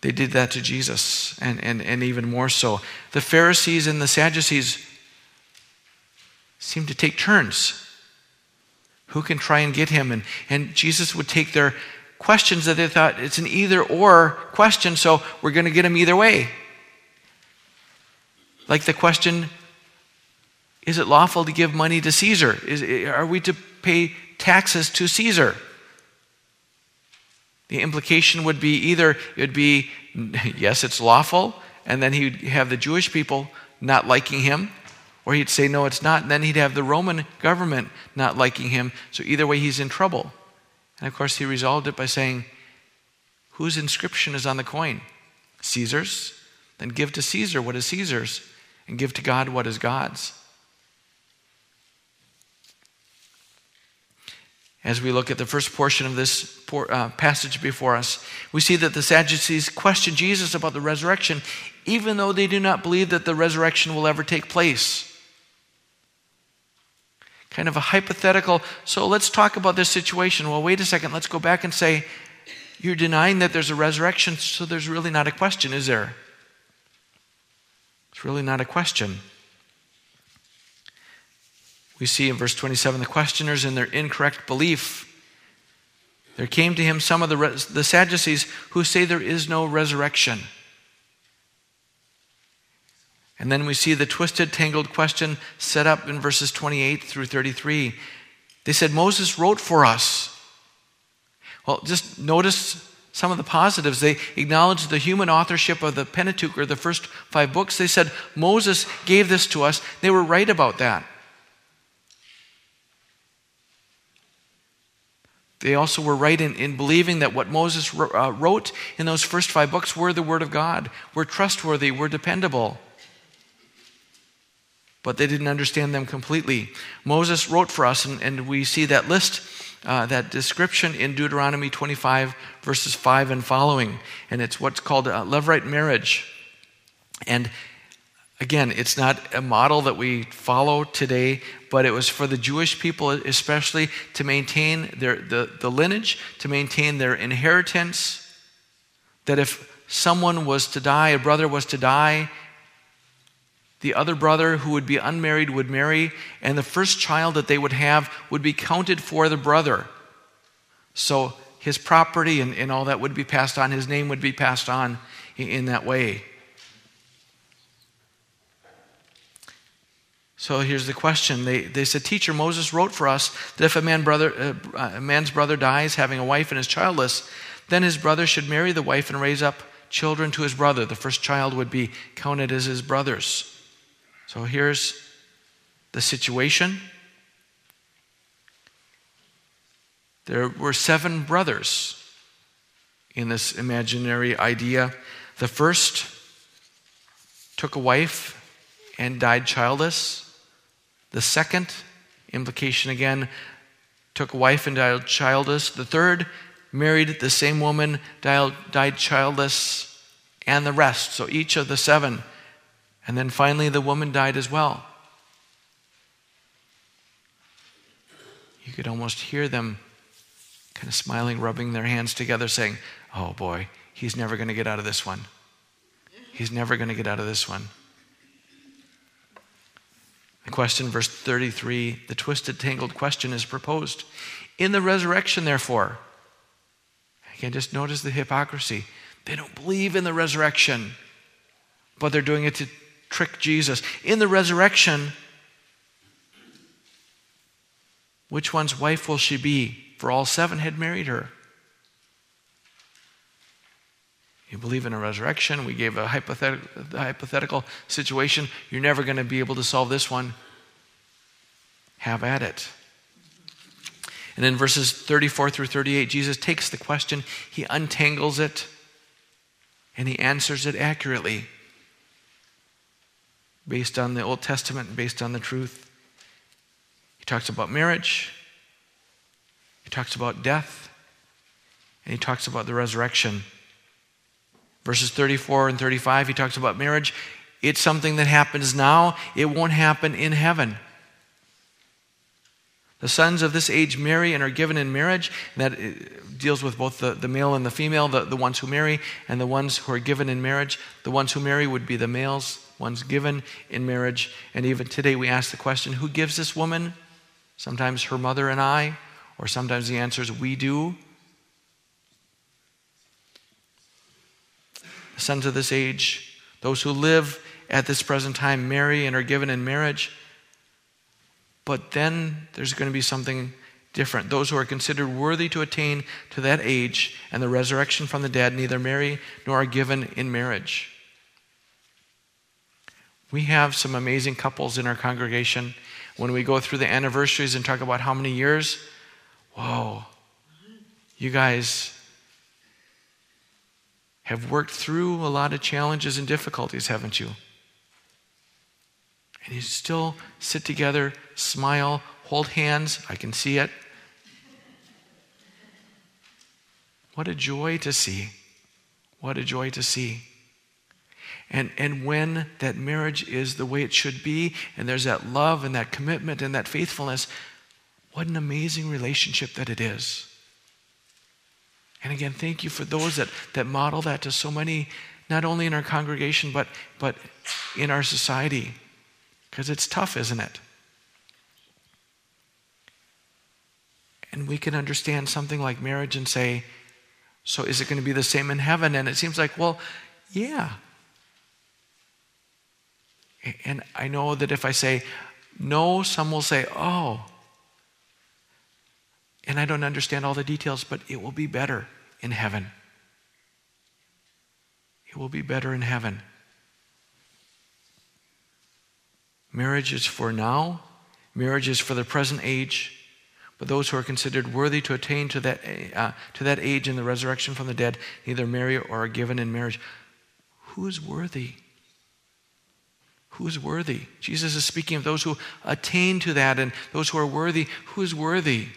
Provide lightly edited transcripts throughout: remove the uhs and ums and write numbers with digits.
They did that to Jesus, and even more so. The Pharisees and the Sadducees seemed to take turns. Who can try and get him? And Jesus would take their questions that they thought it's an either-or question, so we're going to get him either way. Like the question, is it lawful to give money to Caesar? Are we to pay taxes to Caesar? The implication would be either it would be, yes, it's lawful, and then he would have the Jewish people not liking him, or he'd say, no, it's not, and then he'd have the Roman government not liking him, so either way he's in trouble. And of course he resolved it by saying, whose inscription is on the coin? Caesar's? Then give to Caesar what is Caesar's, and give to God what is God's. As we look at the first portion of this passage before us, we see that the Sadducees question Jesus about the resurrection, even though they do not believe that the resurrection will ever take place. Kind of a hypothetical, so let's talk about this situation. Well, wait a second, let's go back and say, you're denying that there's a resurrection, so there's really not a question, is there? It's really not a question. We see in verse 27, the questioners in their incorrect belief. There came to him some of the Sadducees who say there is no resurrection. And then we see the twisted, tangled question set up in verses 28 through 33. They said, Moses wrote for us. Well, just notice some of the positives. They acknowledged the human authorship of the Pentateuch, or the first 5 books. They said, Moses gave this to us. They were right about that. They also were right in believing that what Moses wrote in those first 5 books were the Word of God, were trustworthy, were dependable. But they didn't understand them completely. Moses wrote for us, and we see that list, that description in Deuteronomy 25, verses 5 and following. And it's what's called a Levirate marriage. And again, it's not a model that we follow today, but it was for the Jewish people especially to maintain the lineage, to maintain their inheritance, that if someone was to die, a brother was to die, the other brother who would be unmarried would marry, and the first child that they would have would be counted for the brother. So his property and all that would be passed on, his name would be passed on in that way. So here's the question. They said, Teacher, Moses wrote for us that if a man's brother dies having a wife and is childless, then his brother should marry the wife and raise up children to his brother. The first child would be counted as his brother's. So here's the situation. There were 7 brothers in this imaginary idea. The first took a wife and died childless. The second, implication again, took a wife and died childless. The third married the same woman, died childless, and the rest. So each of the 7. And then finally the woman died as well. You could almost hear them kind of smiling, rubbing their hands together, saying, oh boy, he's never going to get out of this one. He's never going to get out of this one. The question, verse 33, the twisted, tangled question is proposed. In the resurrection, therefore, again, just notice the hypocrisy. They don't believe in the resurrection, but they're doing it to trick Jesus. In the resurrection, which one's wife will she be? For all 7 had married her. You believe in a resurrection. We gave a hypothetical situation. You're never going to be able to solve this one. Have at it. And in verses 34 through 38, Jesus takes the question, he untangles it, and he answers it accurately based on the Old Testament, based on the truth. He talks about marriage, he talks about death, and he talks about the resurrection. Verses 34 and 35, he talks about marriage. It's something that happens now. It won't happen in heaven. The sons of this age marry and are given in marriage. That deals with both the male and the female, the ones who marry and the ones who are given in marriage. The ones who marry would be the males, ones given in marriage. And even today we ask the question, who gives this woman? Sometimes her mother and I, or sometimes the answer is we do. The sons of this age, those who live at this present time, marry and are given in marriage. But then there's going to be something different. Those who are considered worthy to attain to that age and the resurrection from the dead neither marry nor are given in marriage. We have some amazing couples in our congregation. When we go through the anniversaries and talk about how many years, whoa, you guys have worked through a lot of challenges and difficulties, haven't you? And you still sit together, smile, hold hands. I can see it. What a joy to see. What a joy to see. And when that marriage is the way it should be, and there's that love and that commitment and that faithfulness, what an amazing relationship that it is. And again, thank you for those that model that to so many, not only in our congregation, but in our society. Because it's tough, isn't it? And we can understand something like marriage and say, so is it going to be the same in heaven? And it seems like, well, yeah. And I know that if I say no, some will say, oh. And I don't understand all the details, but it will be better in heaven. It will be better in heaven. Marriage is for now. Marriage is for the present age. But those who are considered worthy to attain to that age in the resurrection from the dead neither marry or are given in marriage. Who is worthy? Who is worthy? Jesus is speaking of those who attain to that and those who are worthy. Who is worthy?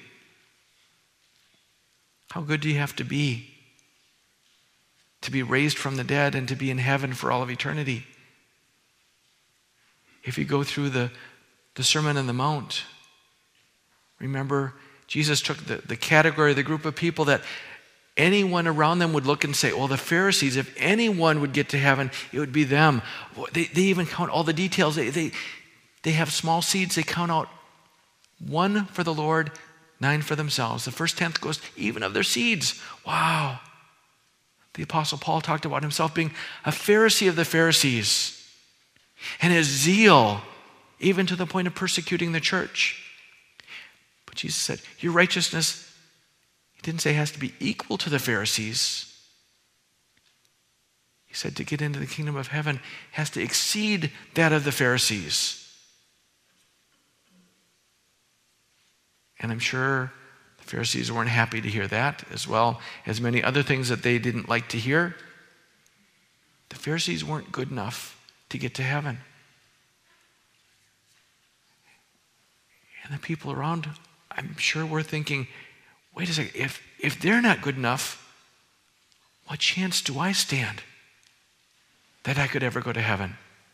How good do you have to be raised from the dead and to be in heaven for all of eternity? If you go through the Sermon on the Mount, remember, Jesus took the category, the group of people that anyone around them would look and say, well, the Pharisees, if anyone would get to heaven, it would be them. They even count all the details. They have small seeds. They count out 1 for the Lord, 9 for themselves. The first tenth goes even of their seeds. Wow. The Apostle Paul talked about himself being a Pharisee of the Pharisees. And his zeal, even to the point of persecuting the church. But Jesus said, your righteousness, he didn't say it has to be equal to the Pharisees. He said to get into the kingdom of heaven has to exceed that of the Pharisees. And I'm sure the Pharisees weren't happy to hear that, as well as many other things that they didn't like to hear. The Pharisees weren't good enough to get to heaven. And the people around, I'm sure were thinking, wait a second, if they're not good enough, what chance do I stand that I could ever go to heaven?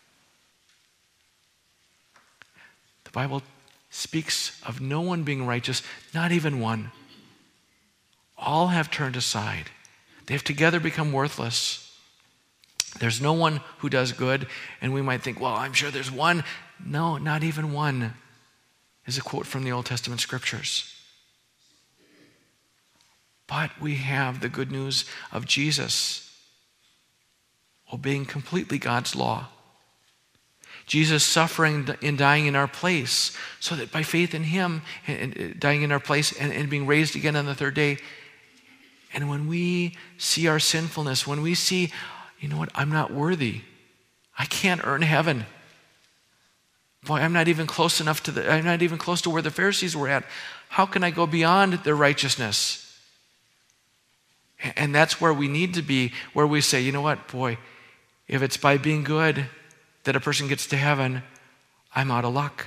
The Bible speaks of no one being righteous, not even one. All have turned aside. They have together become worthless. There's no one who does good, and we might think, well, I'm sure there's one. No, not even one, is a quote from the Old Testament scriptures. But we have the good news of Jesus obeying completely God's law. Jesus suffering and dying in our place, so that by faith in him, and dying in our place and being raised again on the third day. And when we see our sinfulness, when we see, you know what, I'm not worthy. I can't earn heaven. Boy, I'm not even close to where the Pharisees were at. How can I go beyond their righteousness? And that's where we need to be, where we say, you know what, boy, if it's by being good that a person gets to heaven, I'm out of luck.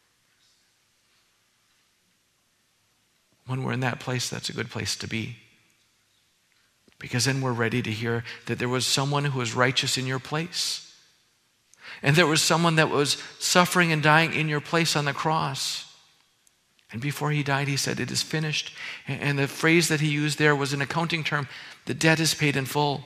When we're in that place, that's a good place to be. Because then we're ready to hear that there was someone who was righteous in your place. And there was someone that was suffering and dying in your place on the cross. And before he died, he said, "It is finished." And the phrase that he used there was an accounting term. The debt is paid in full.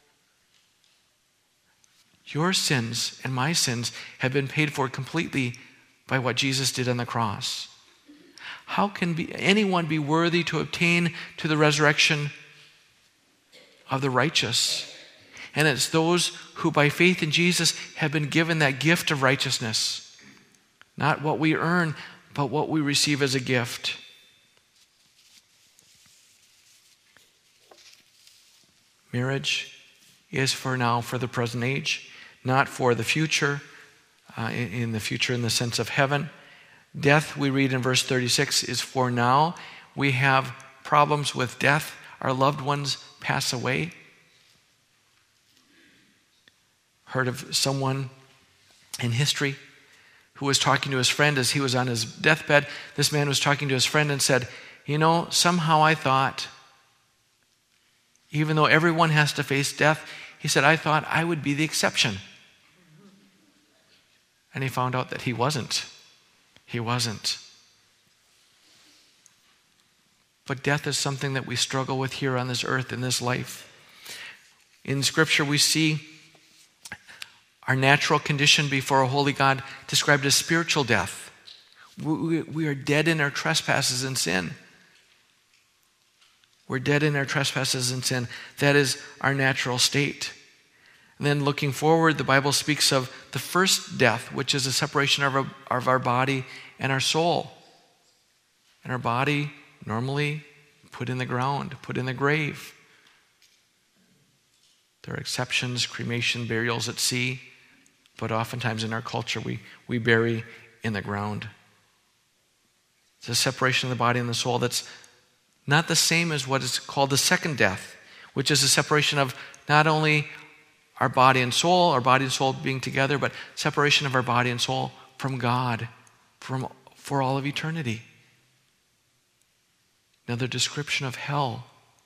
Your sins and my sins have been paid for completely by what Jesus did on the cross. How can anyone be worthy to obtain to the resurrection of the righteous? And it's those who by faith in Jesus have been given that gift of righteousness. Not what we earn, but what we receive as a gift. Marriage is for now, for the present age, not for the future, in the future in the sense of heaven. Death, we read in verse 36, is for now. We have problems with death. Our loved ones pass away. Heard of someone in history who was talking to his friend as he was on his deathbed. This man was talking to his friend and said, somehow I thought, even though everyone has to face death, he said, I thought I would be the exception. And he found out that he wasn't. He wasn't. But death is something that we struggle with here on this earth, in this life. In Scripture, we see our natural condition before a holy God described as spiritual death. We are dead in our trespasses and sin. We're dead in our trespasses and sin. That is our natural state. And then looking forward, the Bible speaks of the first death, which is a separation of our body and our soul. And our body, normally put in the ground, put in the grave. There are exceptions, cremation, burials at sea. But oftentimes in our culture, we bury in the ground. It's a separation of the body and the soul that's not the same as what is called the second death, which is a separation of not only our body and soul being together, but separation of our body and soul from God for all of eternity. Another description of hell.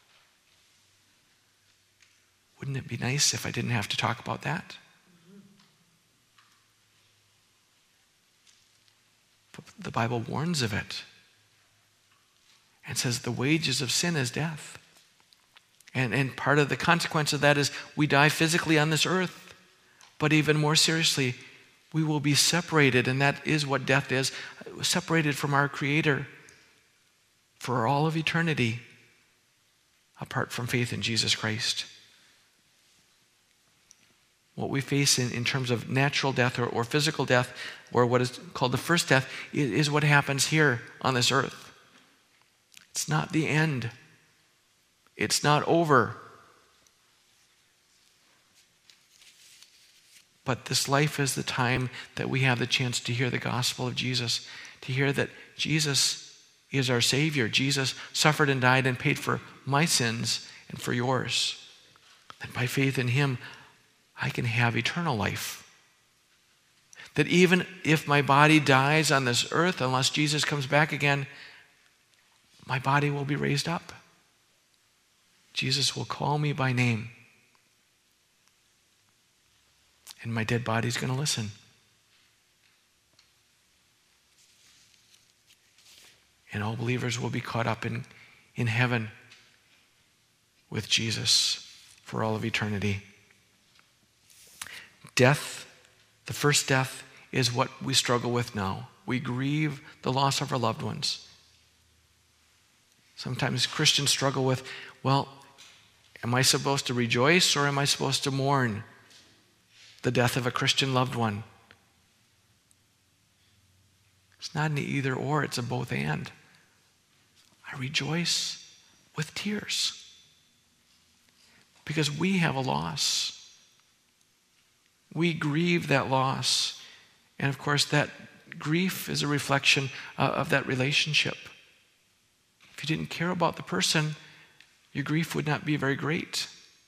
Wouldn't it be nice if I didn't have to talk about that? But the Bible warns of it and says the wages of sin is death. And part of the consequence of that is we die physically on this earth. But even more seriously, we will be separated, and that is what death is, separated from our Creator for all of eternity apart from faith in Jesus Christ. What we face in terms of natural death or physical death, or what is called the first death, is what happens here on this earth. It's not the end. It's not over. But this life is the time that we have the chance to hear the gospel of Jesus, to hear that Jesus is our Savior. Jesus suffered and died and paid for my sins and for yours. And by faith in Him, I can have eternal life. That even if my body dies on this earth, unless Jesus comes back again, my body will be raised up. Jesus will call me by name. And my dead body's going to listen. And all believers will be caught up in heaven with Jesus for all of eternity. Death, the first death, is what we struggle with now. We grieve the loss of our loved ones. Sometimes Christians struggle with, am I supposed to rejoice or am I supposed to mourn the death of a Christian loved one? It's not an either or, it's a both and. I rejoice with tears because we have a loss. We grieve that loss. And of course, that grief is a reflection of that relationship. If you didn't care about the person, your grief would not be very great.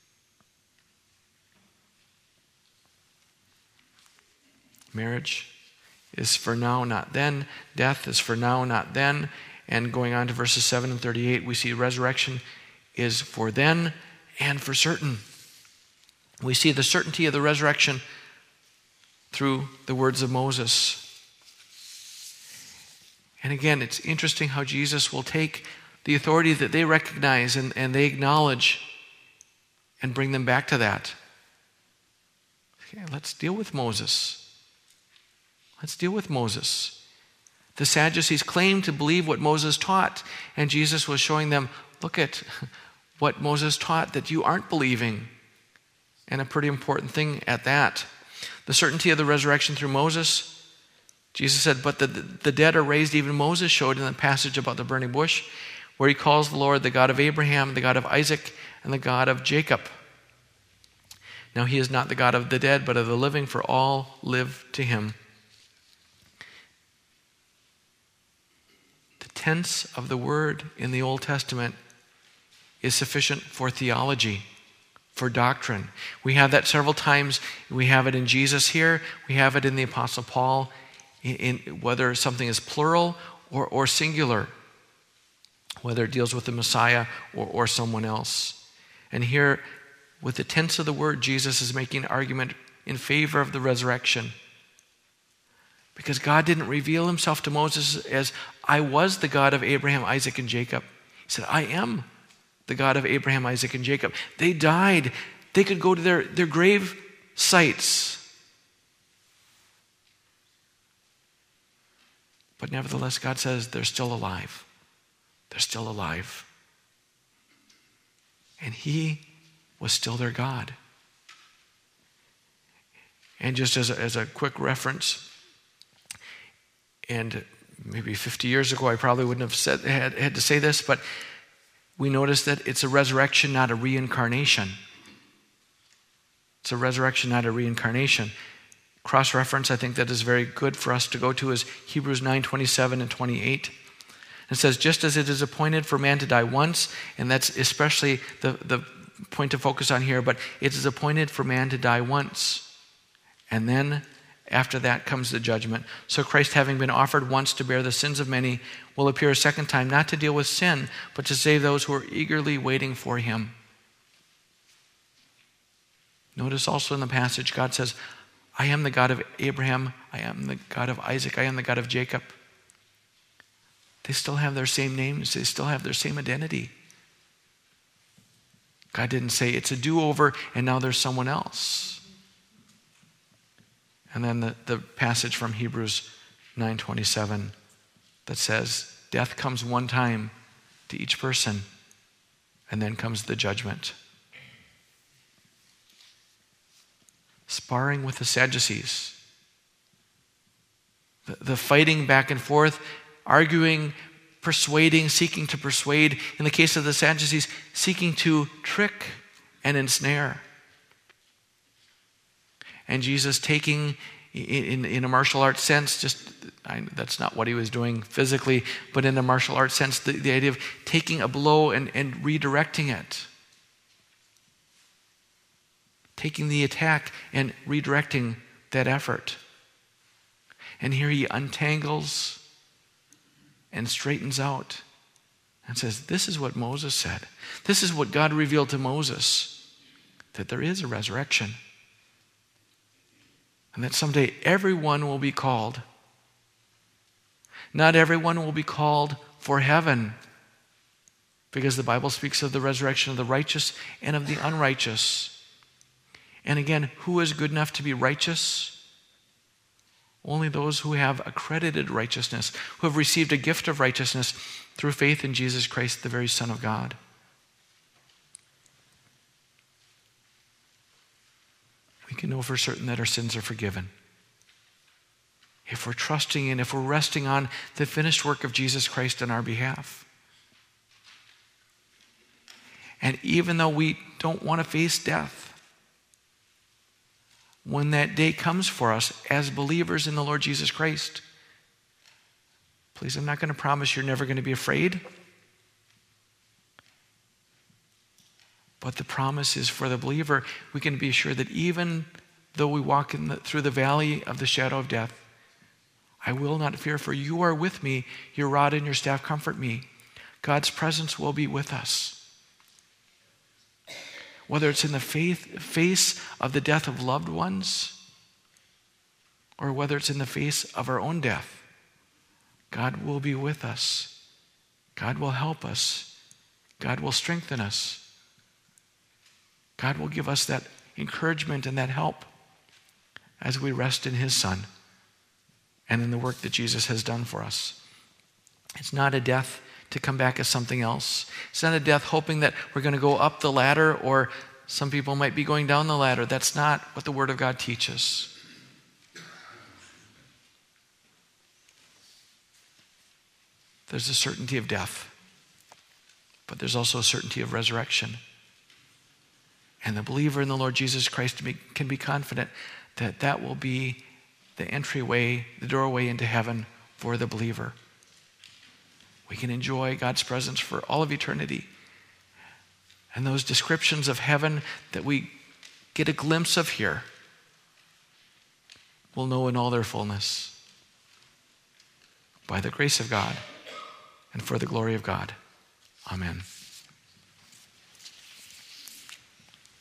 Marriage is for now, not then. Death is for now, not then. And going on to verses 7 and 38, we see resurrection is for then and for certain. We see the certainty of the resurrection through the words of Moses. And again, it's interesting how Jesus will take the authority that they recognize and they acknowledge and bring them back to that. Okay, let's deal with Moses. Let's deal with Moses. The Sadducees claimed to believe what Moses taught, and Jesus was showing them, look at what Moses taught that you aren't believing. And a pretty important thing at that. The certainty of the resurrection through Moses, Jesus said, but the dead are raised. Even Moses showed in the passage about the burning bush, where he calls the Lord the God of Abraham, the God of Isaac, and the God of Jacob. Now he is not the God of the dead, but of the living, for all live to him. The tense of the word in the Old Testament is sufficient for theology, for doctrine. We have that several times. We have it in Jesus here. We have it in the Apostle Paul, in whether something is plural or singular, whether it deals with the Messiah or someone else. And here, with the tense of the word, Jesus is making an argument in favor of the resurrection. Because God didn't reveal himself to Moses as, I was the God of Abraham, Isaac, and Jacob. He said, I am the God of Abraham, Isaac, and Jacob. They died. They could go to their grave sites. But nevertheless, God says they're still alive. They're still alive. And he was still their God. And just as a quick reference, and maybe 50 years ago I probably wouldn't have had to say this, but we notice that it's a resurrection, not a reincarnation. It's a resurrection, not a reincarnation. Cross-reference, I think that is very good for us to go to, is Hebrews 9:27 and 28. It says, just as it is appointed for man to die once, and that's especially the point to focus on here, but it is appointed for man to die once. And then after that comes the judgment. So Christ, having been offered once to bear the sins of many, will appear a second time, not to deal with sin, but to save those who are eagerly waiting for him. Notice also in the passage, God says, I am the God of Abraham, I am the God of Isaac, I am the God of Jacob. They still have their same names, they still have their same identity. God didn't say it's a do-over and now there's someone else. And then the passage from Hebrews 9:27 that says, death comes one time to each person, and then comes the judgment. Sparring with the Sadducees. The fighting back and forth, arguing, persuading, seeking to persuade. In the case of the Sadducees, seeking to trick and ensnare. And Jesus taking, in a martial arts sense, that's not what he was doing physically, but in a martial arts sense, the idea of taking a blow and redirecting it. Taking the attack and redirecting that effort. And here he untangles and straightens out and says, this is what Moses said. This is what God revealed to Moses, that there is a resurrection. And that someday everyone will be called. Not everyone will be called for heaven, because the Bible speaks of the resurrection of the righteous and of the unrighteous. And again, who is good enough to be righteous? Only those who have accredited righteousness, who have received a gift of righteousness through faith in Jesus Christ, the very Son of God. We can know for certain that our sins are forgiven. If we're trusting in, if we're resting on the finished work of Jesus Christ on our behalf. And even though we don't want to face death, when that day comes for us as believers in the Lord Jesus Christ, please, I'm not going to promise you're never going to be afraid. But the promise is for the believer, we can be sure that even though we walk through the valley of the shadow of death, I will not fear, for you are with me. Your rod and your staff comfort me. God's presence will be with us. Whether it's in the face of the death of loved ones, or whether it's in the face of our own death, God will be with us. God will help us. God will strengthen us. God will give us that encouragement and that help as we rest in his Son and in the work that Jesus has done for us. It's not a death to come back as something else. It's not a death hoping that we're going to go up the ladder, or some people might be going down the ladder. That's not what the Word of God teaches. There's a certainty of death, but there's also a certainty of resurrection. And the believer in the Lord Jesus Christ can be confident that that will be the entryway, the doorway into heaven for the believer. We can enjoy God's presence for all of eternity. And those descriptions of heaven that we get a glimpse of here, we'll know in all their fullness. By the grace of God and for the glory of God. Amen.